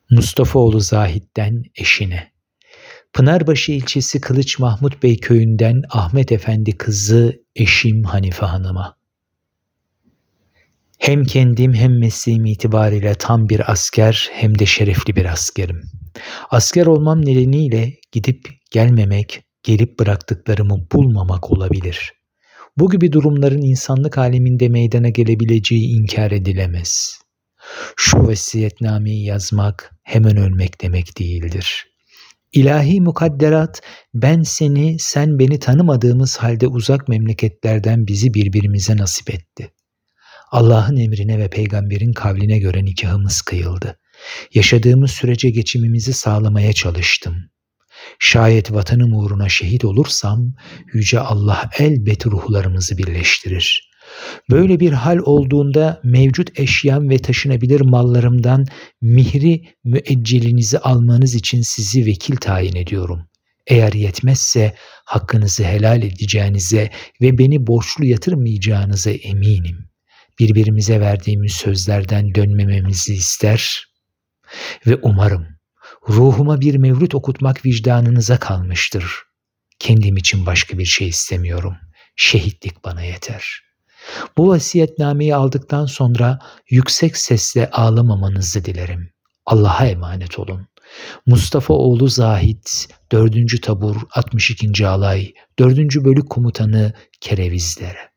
Mustafaoğlu Zahit'ten eşine. Pınarbaşı ilçesi Kılıç Mahmut Bey köyünden Ahmet Efendi kızı eşim Hanife Hanım'a. Hem kendim hem mesleğim itibariyle tam bir asker hem de şerefli bir askerim. Asker olmam nedeniyle gidip gelmemek, gelip bıraktıklarımı bulmamak olabilir. Bu gibi durumların insanlık aleminde meydana gelebileceği inkar edilemez. Şu vasiyetnameyi yazmak hemen ölmek demek değildir. İlahi mukadderat, ben seni, sen beni tanımadığımız halde uzak memleketlerden bizi birbirimize nasip etti. Allah'ın emrine ve peygamberin kavline göre nikahımız kıyıldı. Yaşadığımız sürece geçimimizi sağlamaya çalıştım. Şayet vatanım uğruna şehit olursam, Yüce Allah elbet ruhlarımızı birleştirir. Böyle bir hal olduğunda mevcut eşyam ve taşınabilir mallarımdan mihri müeccelinizi almanız için sizi vekil tayin ediyorum. Eğer yetmezse hakkınızı helal edeceğinize ve beni borçlu yatırmayacağınıza eminim. Birbirimize verdiğimiz sözlerden dönmememizi ister ve umarım ruhuma bir mevlüt okutmak vicdanınıza kalmıştır. Kendim için başka bir şey istemiyorum. Şehitlik bana yeter. Bu vasiyetnameyi aldıktan sonra yüksek sesle ağlamamanızı dilerim. Allah'a emanet olun. Mustafaoğlu Zahit, 4. Tabur 62. Alay, 4. Bölük Komutanı Kerevizlere.